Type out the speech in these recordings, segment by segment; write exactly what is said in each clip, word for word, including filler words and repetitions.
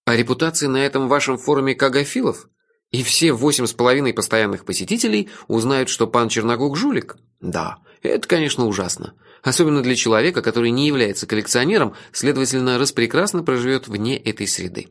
О репутации на этом вашем форуме кагофилов? И все восемь с половиной постоянных посетителей узнают, что пан Черногук жулик? Да, это, конечно, ужасно. Особенно для человека, который не является коллекционером, следовательно, распрекрасно проживет вне этой среды.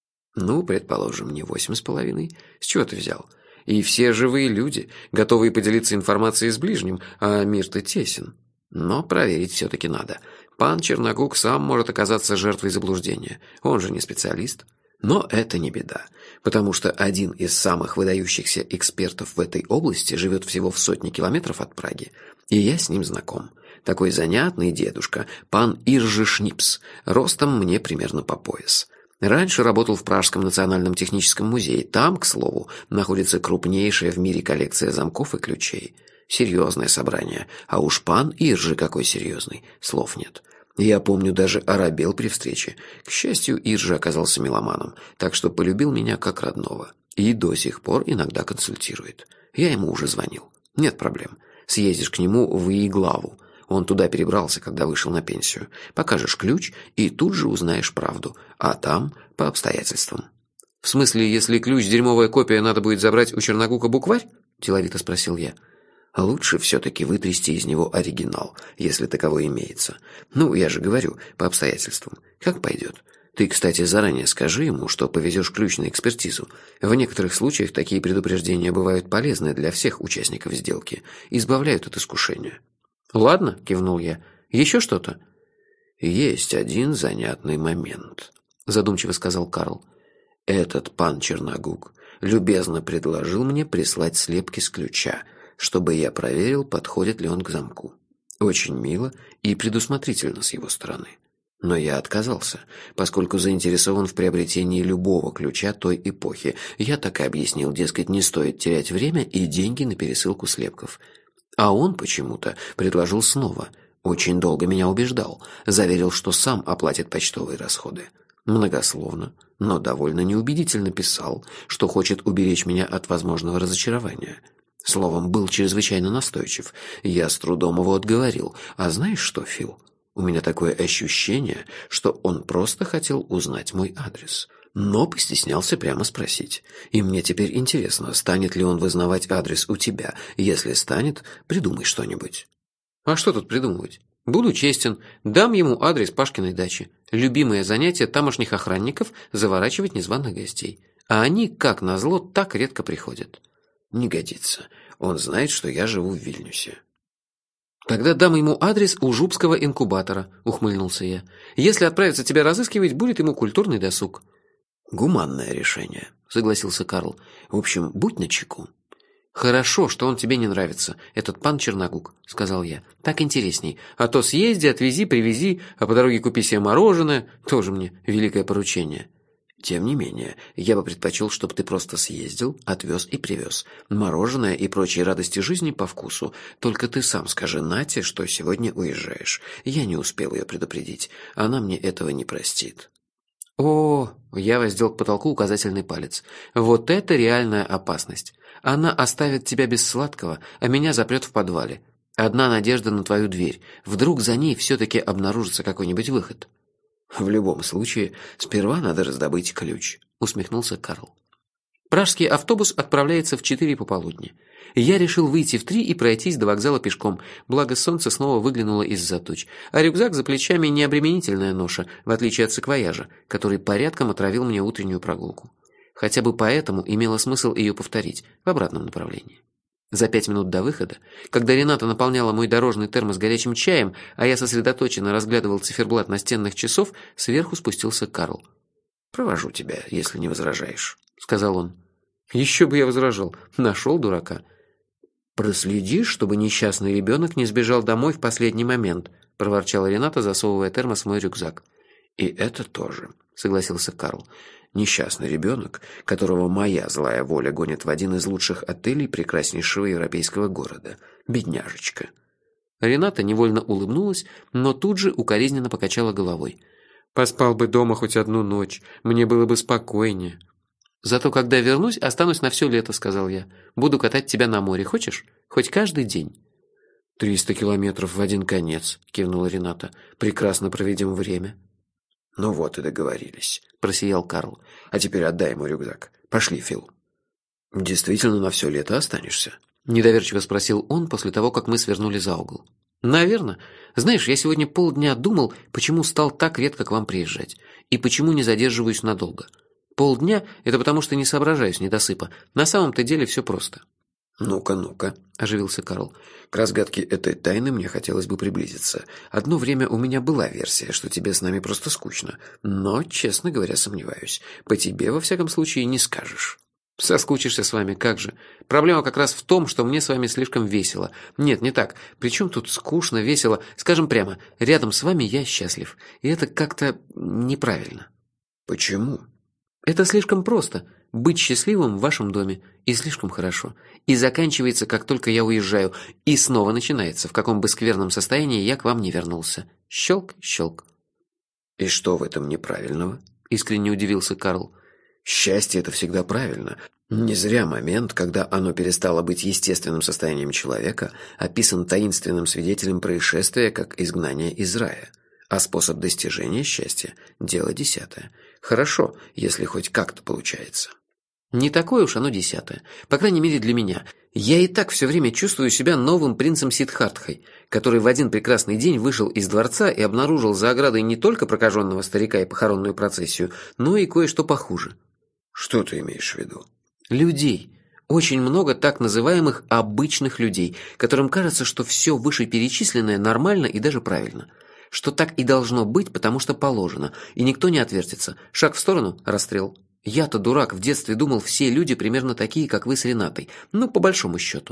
Ну, предположим, не восемь с половиной. С чего ты взял? И все живые люди, готовые поделиться информацией с ближним, а мир-то тесен. Но проверить все-таки надо. Пан Черногук сам может оказаться жертвой заблуждения. Он же не специалист. Но это не беда, потому что один из самых выдающихся экспертов в этой области живет всего в сотне километров от Праги, и я с ним знаком. Такой занятный дедушка, пан Иржи Шнипс, ростом мне примерно по пояс. Раньше работал в Пражском национальном техническом музее. Там, к слову, находится крупнейшая в мире коллекция замков и ключей. Серьезное собрание, а уж пан Иржи какой серьезный, слов нет. Я помню, даже оробел при встрече. К счастью, Иржи оказался меломаном, так что полюбил меня как родного. И до сих пор иногда консультирует. Я ему уже звонил. Нет проблем. Съездишь к нему в Иеглаву. Он туда перебрался, когда вышел на пенсию. Покажешь ключ и тут же узнаешь правду. А там по обстоятельствам. В смысле, если ключ дерьмовая копия, надо будет забрать у Черногука букварь? Деловито спросил я. А лучше все-таки вытрясти из него оригинал, если таковой имеется. Ну, я же говорю, по обстоятельствам. Как пойдет? Ты, кстати, заранее скажи ему, что повезешь ключ на экспертизу. В некоторых случаях такие предупреждения бывают полезны для всех участников сделки. Избавляют от искушения. Ладно, кивнул я. Еще что-то? Есть один занятный момент, задумчиво сказал Карл. Этот пан Черногук любезно предложил мне прислать слепки с ключа, чтобы я проверил, подходит ли он к замку. Очень мило и предусмотрительно с его стороны. Но я отказался, поскольку заинтересован в приобретении любого ключа той эпохи. Я так и объяснил, дескать, не стоит терять время и деньги на пересылку слепков. А он почему-то предложил снова. Очень долго меня убеждал. Заверил, что сам оплатит почтовые расходы. Многословно, но довольно неубедительно писал, что хочет уберечь меня от возможного разочарования. Словом, был чрезвычайно настойчив. Я с трудом его отговорил. А знаешь что, Фил? У меня такое ощущение, что он просто хотел узнать мой адрес. Но постеснялся прямо спросить. И мне теперь интересно, станет ли он вызнавать адрес у тебя. Если станет, придумай что-нибудь. А что тут придумывать? Буду честен, дам ему адрес Пашкиной дачи. Любимое занятие тамошних охранников – заворачивать незваных гостей. А они, как назло, так редко приходят. Не годится. Он знает, что я живу в Вильнюсе. Тогда дам ему адрес у Жупского инкубатора, ухмыльнулся я. Если отправится тебя разыскивать, будет ему культурный досуг. Гуманное решение, согласился Карл. В общем, будь начеку. Хорошо, что он тебе не нравится, этот пан Черногук, сказал я. Так интересней. А то съезди, отвези, привези, а по дороге купи себе мороженое. Тоже мне великое поручение. Тем не менее, я бы предпочел, чтобы ты просто съездил, отвез и привез. Мороженое и прочие радости жизни по вкусу. Только ты сам скажи Нате, что сегодня уезжаешь. Я не успел ее предупредить. Она мне этого не простит. О, я воздел к потолку указательный палец. Вот это реальная опасность. Она оставит тебя без сладкого, а меня запрет в подвале. Одна надежда на твою дверь. Вдруг за ней все-таки обнаружится какой-нибудь выход. В любом случае, сперва надо раздобыть ключ, усмехнулся Карл. Пражский автобус отправляется в четыре пополудни. Я решил выйти в три и пройтись до вокзала пешком, благо солнце снова выглянуло из-за туч, а рюкзак за плечами не обременительная ноша, в отличие от саквояжа, который порядком отравил мне утреннюю прогулку. Хотя бы поэтому имело смысл ее повторить в обратном направлении. За пять минут до выхода, когда Рената наполняла мой дорожный термос горячим чаем, а я сосредоточенно разглядывал циферблат настенных часов, сверху спустился Карл. «Провожу тебя, если не возражаешь», — сказал он. «Еще бы я возражал. Нашел дурака». «Проследи, чтобы несчастный ребенок не сбежал домой в последний момент», — проворчала Рената, засовывая термос в мой рюкзак. «И это тоже», — согласился Карл. Несчастный ребенок, которого моя злая воля гонит в один из лучших отелей прекраснейшего европейского города. Бедняжечка. Рената невольно улыбнулась, но тут же укоризненно покачала головой. Поспал бы дома хоть одну ночь, мне было бы спокойнее. Зато когда вернусь, останусь на все лето, сказал я. Буду катать тебя на море, хочешь? Хоть каждый день. Триста километров в один конец, кивнула Рената. Прекрасно проведем время. Ну вот и договорились, просиял Карл. А теперь отдай ему рюкзак. Пошли, Фил». «Действительно на все лето останешься?» – недоверчиво спросил он после того, как мы свернули за угол. «Наверно. Знаешь, я сегодня полдня думал, почему стал так редко к вам приезжать, и почему не задерживаюсь надолго. Полдня – это потому, что не соображаю с недосыпа. На самом-то деле все просто». «Ну-ка, ну-ка», – оживился Карл. «К разгадке этой тайны мне хотелось бы приблизиться. Одно время у меня была версия, что тебе с нами просто скучно. Но, честно говоря, сомневаюсь. По тебе, во всяком случае, не скажешь». «Соскучишься с вами, как же. Проблема как раз в том, что мне с вами слишком весело. Нет, не так. Причем тут скучно, весело? Скажем прямо, рядом с вами я счастлив. И это как-то неправильно». «Почему?» «Это слишком просто. Быть счастливым в вашем доме. И слишком хорошо. И заканчивается, как только я уезжаю. И снова начинается, в каком бы скверном состоянии я к вам не вернулся. Щелк, щелк». «И что в этом неправильного?» – искренне удивился Карл. «Счастье – это всегда правильно. Не зря момент, когда оно перестало быть естественным состоянием человека, описан таинственным свидетелем происшествия как изгнание из рая. А способ достижения счастья – дело десятое. Хорошо, если хоть как-то получается». «Не такое уж оно десятое. По крайней мере, для меня. Я и так все время чувствую себя новым принцем Сиддхартхой, который в один прекрасный день вышел из дворца и обнаружил за оградой не только прокаженного старика и похоронную процессию, но и кое-что похуже». «Что ты имеешь в виду?» «Людей. Очень много так называемых обычных людей, которым кажется, что все вышеперечисленное нормально и даже правильно. Что так и должно быть, потому что положено, и никто не отвертится. Шаг в сторону – расстрел. Я-то, дурак, в детстве думал, все люди примерно такие, как вы с Ренатой. Ну, по большому счету».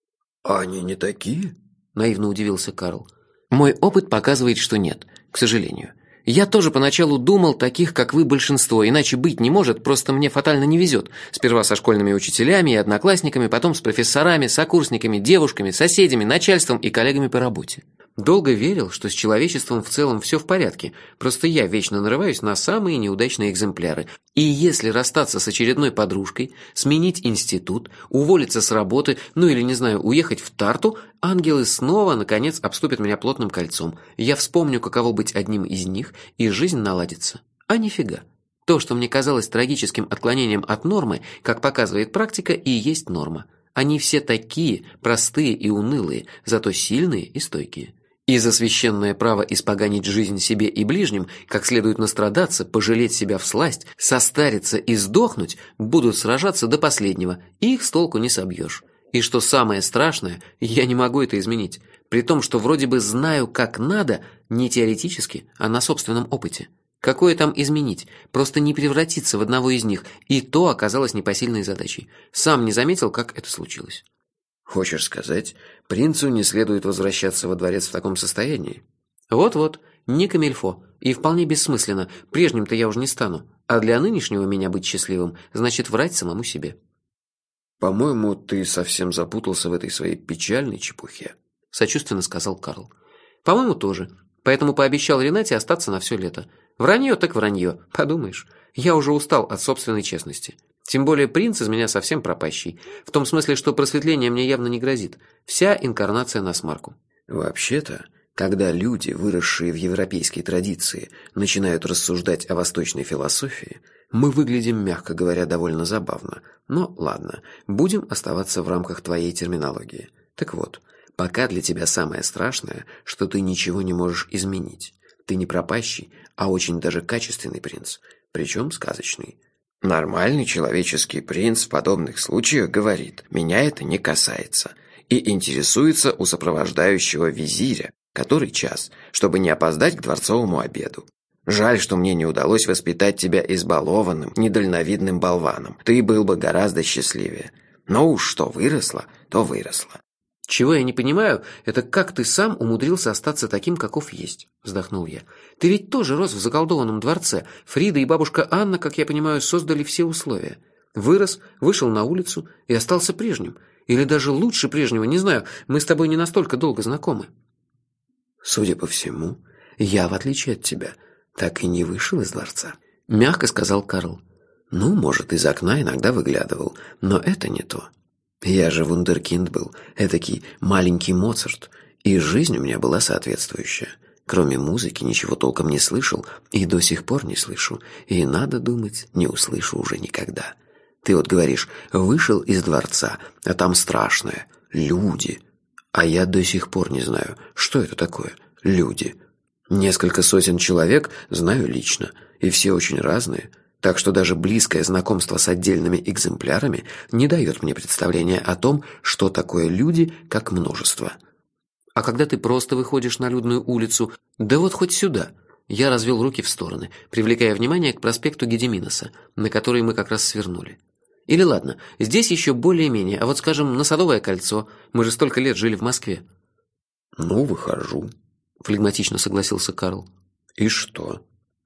«А они не такие?» – наивно удивился Карл. «Мой опыт показывает, что нет, к сожалению. Я тоже поначалу думал, таких, как вы, большинство, иначе быть не может, просто мне фатально не везет. Сперва со школьными учителями и одноклассниками, потом с профессорами, сокурсниками, девушками, соседями, начальством и коллегами по работе. Долго верил, что с человечеством в целом все в порядке, просто я вечно нарываюсь на самые неудачные экземпляры. И если расстаться с очередной подружкой, сменить институт, уволиться с работы, ну или, не знаю, уехать в Тарту, ангелы снова, наконец, обступят меня плотным кольцом. Я вспомню, каково быть одним из них, и жизнь наладится. А нифига. То, что мне казалось трагическим отклонением от нормы, как показывает практика, и есть норма. Они все такие, простые и унылые, зато сильные и стойкие. И за священное право испоганить жизнь себе и ближним, как следует настрадаться, пожалеть себя всласть, состариться и сдохнуть, будут сражаться до последнего, и их с толку не собьешь. И что самое страшное, я не могу это изменить, при том, что вроде бы знаю, как надо, не теоретически, а на собственном опыте. Какое там изменить? Просто не превратиться в одного из них, и то оказалось непосильной задачей. Сам не заметил, как это случилось». «Хочешь сказать, принцу не следует возвращаться во дворец в таком состоянии?» «Вот-вот, не камильфо, и вполне бессмысленно, прежним-то я уже не стану, а для нынешнего меня быть счастливым значит врать самому себе». «По-моему, ты совсем запутался в этой своей печальной чепухе», – сочувственно сказал Карл. «По-моему, тоже, поэтому пообещал Ренате остаться на все лето. Вранье так вранье, подумаешь, я уже устал от собственной честности». Тем более принц из меня совсем пропащий. В том смысле, что просветление мне явно не грозит. Вся инкарнация насмарку. «Вообще-то, когда люди, выросшие в европейской традиции, начинают рассуждать о восточной философии, мы выглядим, мягко говоря, довольно забавно. Но ладно, будем оставаться в рамках твоей терминологии. Так вот, пока для тебя самое страшное, что ты ничего не можешь изменить. Ты не пропащий, а очень даже качественный принц, причем сказочный. Нормальный человеческий принц в подобных случаях говорит: «Меня это не касается», и интересуется у сопровождающего визиря, который час, чтобы не опоздать к дворцовому обеду. Жаль, что мне не удалось воспитать тебя избалованным, недальновидным болваном. Ты был бы гораздо счастливее. Но уж что выросло, то выросло. «Чего я не понимаю, это как ты сам умудрился остаться таким, каков есть», – вздохнул я. «Ты ведь тоже рос в заколдованном дворце. Фрида и бабушка Анна, как я понимаю, создали все условия. Вырос, вышел на улицу и остался прежним. Или даже лучше прежнего, не знаю, мы с тобой не настолько долго знакомы». «Судя по всему, я, в отличие от тебя, так и не вышел из дворца», – мягко сказал Карл. «Ну, может, из окна иногда выглядывал, но это не то. Я же вундеркинд был, этакий маленький Моцарт, и жизнь у меня была соответствующая. Кроме музыки ничего толком не слышал и до сих пор не слышу. И, надо думать, не услышу уже никогда. Ты вот говоришь, вышел из дворца, а там страшное. Люди. А я до сих пор не знаю, что это такое. Люди. Несколько сотен человек знаю лично, и все очень разные. Так что даже близкое знакомство с отдельными экземплярами не дает мне представления о том, что такое люди как множество. А когда ты просто выходишь на людную улицу, да вот хоть сюда. Я развел руки в стороны, привлекая внимание к проспекту Гедиминоса, на который мы как раз свернули. Или ладно, здесь еще более-менее, а вот, скажем, на Садовое кольцо. Мы же столько лет жили в Москве. Ну, выхожу, флегматично согласился Карл. И что?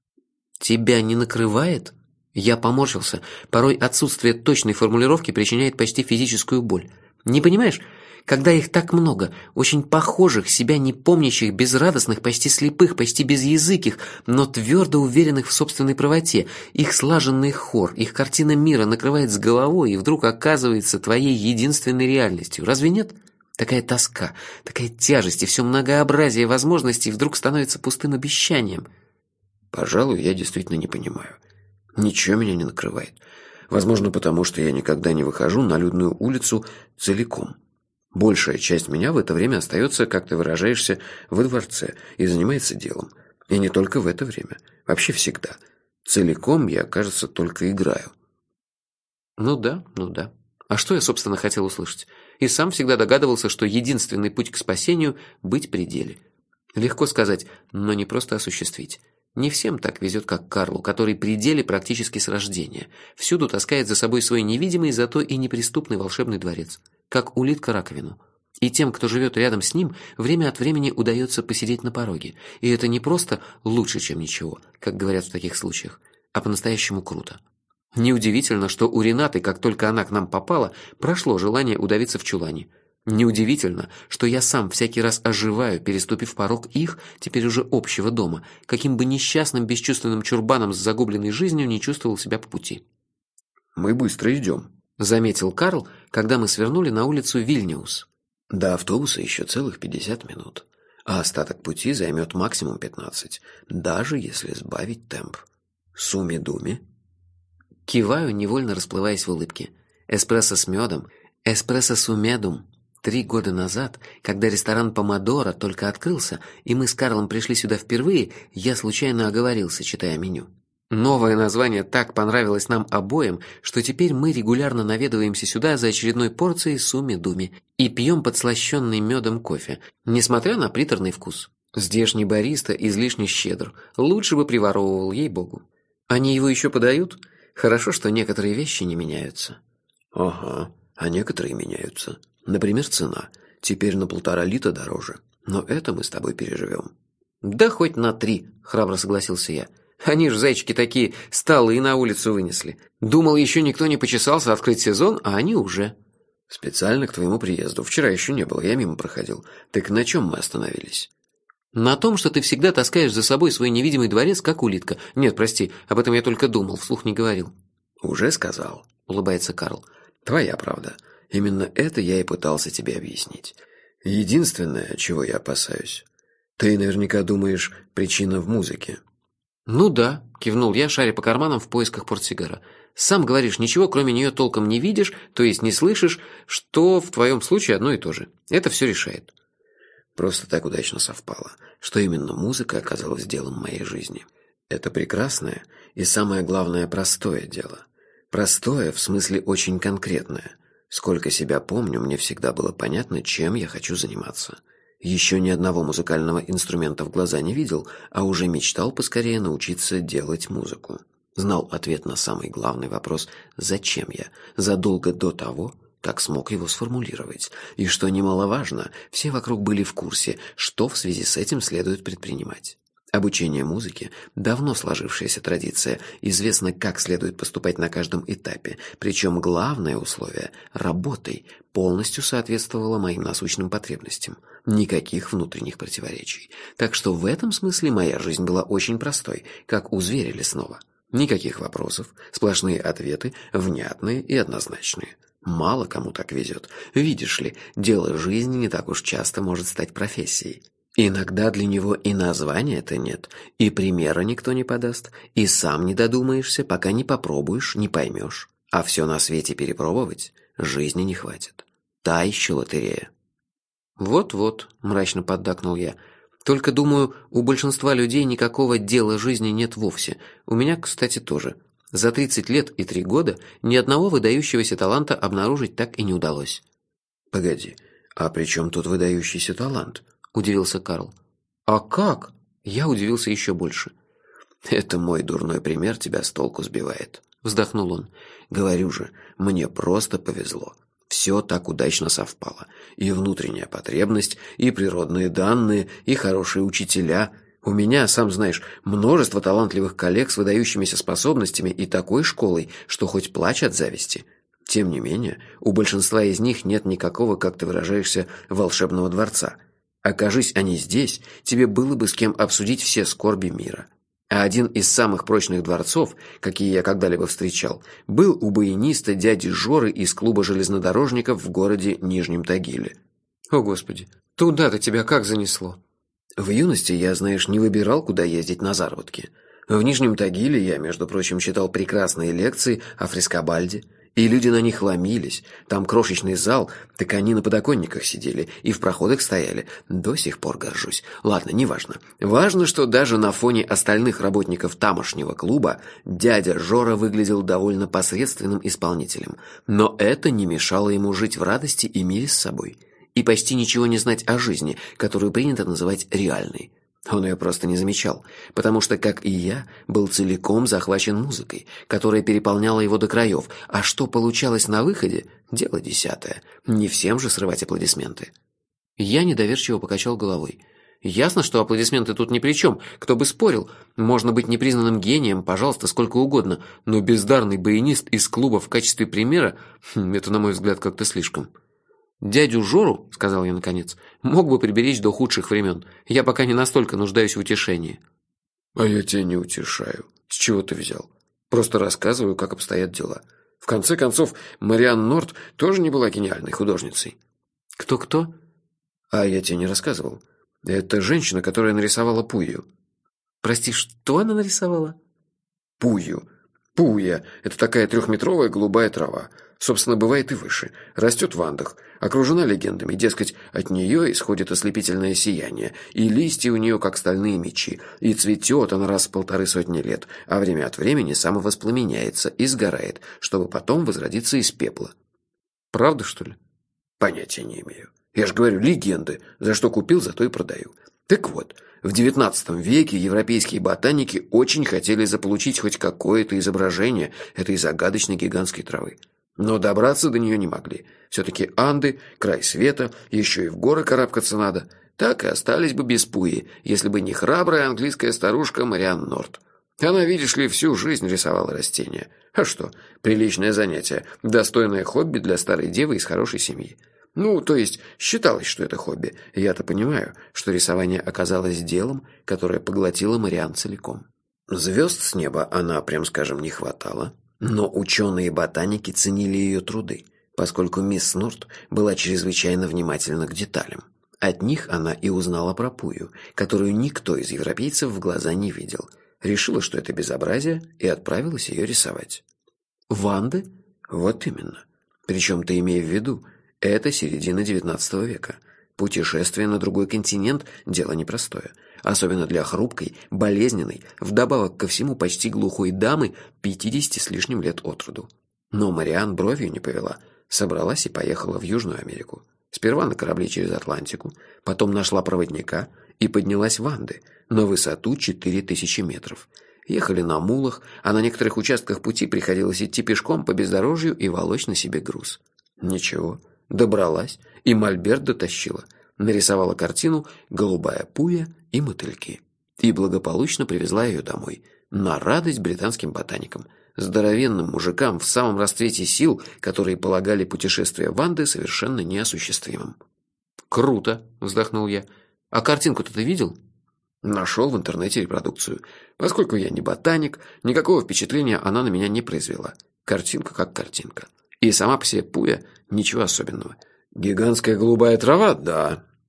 Тебя не накрывает? Я поморщился. Порой отсутствие точной формулировки причиняет почти физическую боль. Не понимаешь? Когда их так много, очень похожих, себя не помнящих, безрадостных, почти слепых, почти безязыких, но твердо уверенных в собственной правоте, их слаженный хор, их картина мира накрывает с головой и вдруг оказывается твоей единственной реальностью. Разве нет? Такая тоска, такая тяжесть и все многообразие возможностей вдруг становится пустым обещанием. Пожалуй, я действительно не понимаю. Ничего меня не накрывает. Возможно, потому что я никогда не выхожу на людную улицу целиком. Большая часть меня в это время остается, как ты выражаешься, во дворце и занимается делом. И не только в это время. Вообще всегда. Целиком я, кажется, только играю. Ну да, ну да. А что я, собственно, хотел услышать? И сам всегда догадывался, что единственный путь к спасению – быть при деле. Легко сказать, но не просто осуществить. Не всем так везет, как Карлу, который при деле практически с рождения. Всюду таскает за собой свой невидимый, зато и неприступный волшебный дворец. Как улитка раковину. И тем, кто живет рядом с ним, время от времени удается посидеть на пороге. И это не просто лучше, чем ничего, как говорят в таких случаях, а по-настоящему круто. Неудивительно, что у Ренаты, как только она к нам попала, прошло желание удавиться в чулане. Неудивительно, что я сам всякий раз оживаю, переступив порог их, теперь уже общего дома, каким бы несчастным бесчувственным чурбаном с загубленной жизнью не чувствовал себя по пути. «Мы быстро идем», — заметил Карл, когда мы свернули на улицу Вильнюс. «До автобуса еще целых пятьдесят минут, а остаток пути займет максимум пятнадцать, даже если сбавить темп. Суми-думи». Киваю, невольно расплываясь в улыбке. Эспрессо с медом, эспрессо с умедум. Три года назад, когда ресторан «Помодоро» только открылся, и мы с Карлом пришли сюда впервые, я случайно оговорился, читая меню. Новое название так понравилось нам обоим, что теперь мы регулярно наведываемся сюда за очередной порцией суми-думи и пьем подслащенный медом кофе, несмотря на приторный вкус. Здешний бариста излишне щедр, лучше бы приворовывал, ей-богу. Они его еще подают? Хорошо, что некоторые вещи не меняются. Ага, а некоторые меняются. Например, цена. Теперь на полтора лита дороже. Но это мы с тобой переживем. Да хоть на три, храбро согласился я. Они ж, зайчики такие, столы на улицу вынесли. Думал, еще никто не почесался открыть сезон, а они уже. Специально к твоему приезду. Вчера еще не было, я мимо проходил. Так на чем мы остановились? На том, что ты всегда таскаешь за собой свой невидимый дворец, как улитка. Нет, прости, об этом я только думал, вслух не говорил. Уже сказал, улыбается Карл. Твоя правда. Именно это я и пытался тебе объяснить. Единственное, чего я опасаюсь. Ты наверняка думаешь, причина в музыке. Ну да, кивнул я, шаря по карманам в поисках портсигара. Сам говоришь, ничего кроме нее толком не видишь, то есть не слышишь, что в твоем случае одно и то же. Это все решает. Просто так удачно совпало, что именно музыка оказалась делом моей жизни. Это прекрасное и, самое главное, простое дело. Простое в смысле очень конкретное. Сколько себя помню, мне всегда было понятно, чем я хочу заниматься. Еще ни одного музыкального инструмента в глаза не видел, а уже мечтал поскорее научиться делать музыку. Знал ответ на самый главный вопрос «Зачем я?» задолго до того, как смог его сформулировать. И что немаловажно, все вокруг были в курсе, что в связи с этим следует предпринимать. Обучение музыке – давно сложившаяся традиция, известно, как следует поступать на каждом этапе, причем главное условие – работой – полностью соответствовало моим насущным потребностям. Никаких внутренних противоречий. Так что в этом смысле моя жизнь была очень простой, как у зверя лесного. Никаких вопросов, сплошные ответы, внятные и однозначные. Мало кому так везет. Видишь ли, дело жизни не так уж часто может стать профессией. Иногда для него и названия-то нет, и примера никто не подаст, и сам не додумаешься, пока не попробуешь, не поймешь. А все на свете перепробовать жизни не хватит. Та еще лотерея. «Вот-вот», – мрачно поддакнул я. «Только, думаю, у большинства людей никакого дела жизни нет вовсе. У меня, кстати, тоже. За тридцать лет и три года ни одного выдающегося таланта обнаружить так и не удалось». «Погоди, а при чем тут выдающийся талант?» – удивился Карл. «А как?» – я удивился еще больше. «Это мой дурной пример тебя с толку сбивает», – вздохнул он. «Говорю же, мне просто повезло. Все так удачно совпало. И внутренняя потребность, и природные данные, и хорошие учителя. У меня, сам знаешь, множество талантливых коллег с выдающимися способностями и такой школой, что хоть плачь от зависти. Тем не менее, у большинства из них нет никакого, как ты выражаешься, волшебного дворца. Окажись они здесь, тебе было бы с кем обсудить все скорби мира. А один из самых прочных дворцов, какие я когда-либо встречал, был у баяниста дяди Жоры из клуба железнодорожников в городе Нижнем Тагиле». «О, Господи, туда-то тебя как занесло?» «В юности я, знаешь, не выбирал, куда ездить на заработки. В Нижнем Тагиле я, между прочим, читал прекрасные лекции о Фрескобальде, и люди на них ломились. Там крошечный зал, так они на подоконниках сидели и в проходах стояли. До сих пор горжусь. Ладно, неважно. Важно, что даже на фоне остальных работников тамошнего клуба дядя Жора выглядел довольно посредственным исполнителем. Но это не мешало ему жить в радости и мире с собой. И почти ничего не знать о жизни, которую принято называть реальной. Он ее просто не замечал, потому что, как и я, был целиком захвачен музыкой, которая переполняла его до краев, а что получалось на выходе – дело десятое. Не всем же срывать аплодисменты. Я недоверчиво покачал головой. Ясно, что аплодисменты тут ни при чем, кто бы спорил. Можно быть непризнанным гением, пожалуйста, сколько угодно, но бездарный баянист из клуба в качестве примера – это, на мой взгляд, как-то слишком. «Дядю Жору, — сказал я наконец, — мог бы приберечь до худших времен. Я пока не настолько нуждаюсь в утешении». «А я тебя не утешаю. С чего ты взял? Просто рассказываю, как обстоят дела. В конце концов, Мариан Норт тоже не была гениальной художницей». «Кто-кто?» «А я тебе не рассказывал. Это женщина, которая нарисовала Пую». «Прости, что она нарисовала?» «Пую. Пуя – это такая трехметровая голубая трава. Собственно, бывает и выше. Растет в Андах. Окружена легендами. Дескать, от нее исходит ослепительное сияние. И листья у нее, как стальные мечи. И цветет она раз в полторы сотни лет. А время от времени самовоспламеняется и сгорает, чтобы потом возродиться из пепла». «Правда, что ли?» «Понятия не имею. Я же говорю, легенды. За что купил, за то и продаю. Так вот, в девятнадцатом веке европейские ботаники очень хотели заполучить хоть какое-то изображение этой загадочной гигантской травы. Но добраться до нее не могли. Все-таки Анды, край света, еще и в горы карабкаться надо. Так и остались бы без Пуи, если бы не храбрая английская старушка Мариан Норт. Она, видишь ли, всю жизнь рисовала растения. А что, приличное занятие, достойное хобби для старой девы из хорошей семьи. Ну, то есть, считалось, что это хобби. Я-то понимаю, что рисование оказалось делом, которое поглотило Мариан целиком. Звезд с неба она, прям скажем, не хватало. Но ученые и ботаники ценили ее труды, поскольку мисс Норт была чрезвычайно внимательна к деталям. От них она и узнала про Пую, которую никто из европейцев в глаза не видел. Решила, что это безобразие, и отправилась ее рисовать. «Ванды?» Вот именно. Причем ты имей в виду, это середина девятнадцатого века. Путешествие на другой континент – дело непростое. Особенно для хрупкой, болезненной, вдобавок ко всему почти глухой дамы пятидесяти с лишним лет от роду. Но Мариан бровью не повела, собралась и поехала в Южную Америку. Сперва на корабле через Атлантику, потом нашла проводника и поднялась в Анды на высоту четыре тысячи метров. Ехали на мулах, а на некоторых участках пути приходилось идти пешком по бездорожью и волочь на себе груз. Ничего, добралась и мольберт дотащила. Нарисовала картину «Голубая Пуя и мотыльки» и благополучно привезла ее домой, на радость британским ботаникам, здоровенным мужикам в самом расцвете сил, которые полагали путешествие в Анды совершенно неосуществимым. «Круто!» – вздохнул я. «А картинку-то ты видел?» Нашел в интернете репродукцию. Поскольку я не ботаник, никакого впечатления она на меня не произвела. Картинка как картинка. И сама по себе Пуя – ничего особенного. Гигантская голубая трава – да.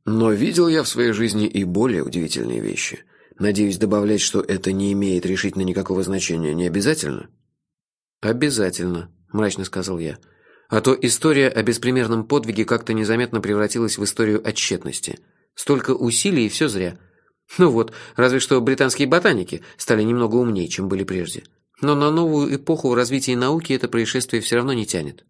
Но видел я в своей жизни и более удивительные вещи. Надеюсь, добавлять, что это не имеет решительно никакого значения, не обязательно? Обязательно, мрачно сказал я. А то история о беспримерном подвиге как-то незаметно превратилась в историю о тщетности. Столько усилий, и все зря. Ну вот, разве что британские ботаники стали немного умнее, чем были прежде. Но на новую эпоху в развитии науки это происшествие все равно не тянет.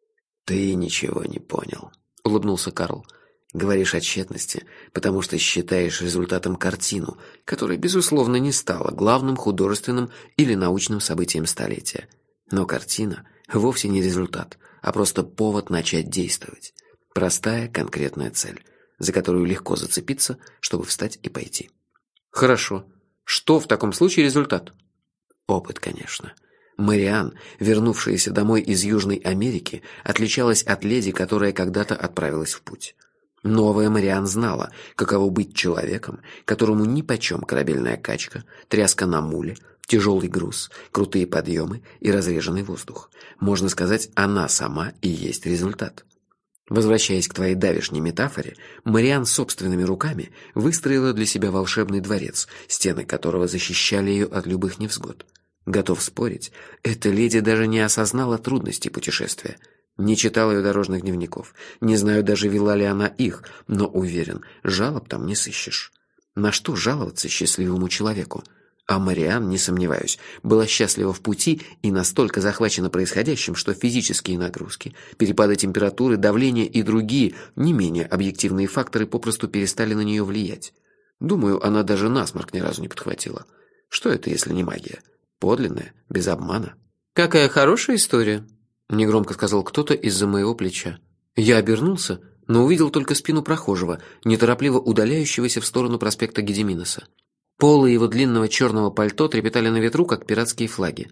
«Ты ничего не понял», — улыбнулся Карл. «Говоришь о тщетности, потому что считаешь результатом картину, которая, безусловно, не стала главным художественным или научным событием столетия. Но картина вовсе не результат, а просто повод начать действовать. Простая, конкретная цель, за которую легко зацепиться, чтобы встать и пойти». «Хорошо. Что в таком случае результат?» «Опыт, конечно». Мариан, вернувшаяся домой из Южной Америки, отличалась от леди, которая когда-то отправилась в путь. Новая Мариан знала, каково быть человеком, которому нипочем корабельная качка, тряска на муле, тяжелый груз, крутые подъемы и разреженный воздух. Можно сказать, она сама и есть результат. Возвращаясь к твоей давешней метафоре, Мариан собственными руками выстроила для себя волшебный дворец, стены которого защищали ее от любых невзгод. Готов спорить, эта леди даже не осознала трудностей путешествия. Не читала ее дорожных дневников, не знаю даже, вела ли она их, но уверен, жалоб там не сыщешь. На что жаловаться счастливому человеку? А Мариан, не сомневаюсь, была счастлива в пути и настолько захвачена происходящим, что физические нагрузки, перепады температуры, давления и другие, не менее объективные факторы попросту перестали на нее влиять. Думаю, она даже насморк ни разу не подхватила. Что это, если не магия? Подлинная, без обмана. «Какая хорошая история», — негромко сказал кто-то из-за моего плеча. Я обернулся, но увидел только спину прохожего, неторопливо удаляющегося в сторону проспекта Гедиминоса. Полы его длинного черного пальто трепетали на ветру, как пиратские флаги.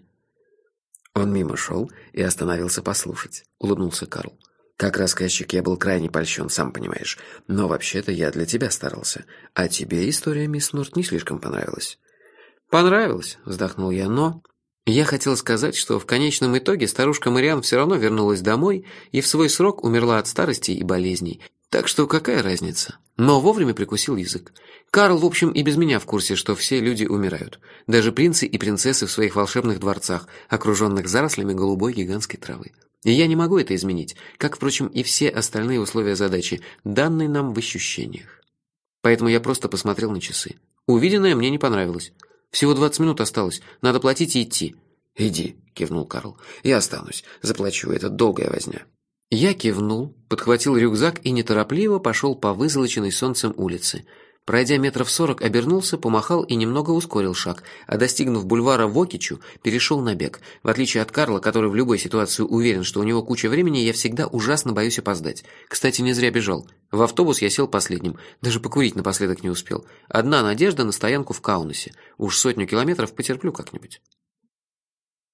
«Он мимо шел и остановился послушать», — улыбнулся Карл. «Как рассказчик я был крайне польщен, сам понимаешь. Но вообще-то я для тебя старался. А тебе история, мисс Норт, не слишком понравилась». «Понравилось», — вздохнул я, но... Я хотел сказать, что в конечном итоге старушка Мариан все равно вернулась домой и в свой срок умерла от старости и болезней. Так что какая разница? Но вовремя прикусил язык. Карл, в общем, и без меня в курсе, что все люди умирают. Даже принцы и принцессы в своих волшебных дворцах, окруженных зарослями голубой гигантской травы. И я не могу это изменить, как, впрочем, и все остальные условия задачи, данные нам в ощущениях. Поэтому я просто посмотрел на часы. Увиденное мне не понравилось. Всего двадцать минут осталось. Надо платить и идти. «Иди», — кивнул Карл. «Я останусь. Заплачу. Это долгая возня». Я кивнул, подхватил рюкзак и неторопливо пошел по вызолоченной солнцем улице. Пройдя метров сорок, обернулся, помахал и немного ускорил шаг, а достигнув бульвара Вокичу, перешел на бег. В отличие от Карла, который в любой ситуации уверен, что у него куча времени, я всегда ужасно боюсь опоздать. Кстати, не зря бежал. В автобус я сел последним, даже покурить напоследок не успел. Одна надежда на стоянку в Каунасе. Уж сотню километров потерплю как-нибудь.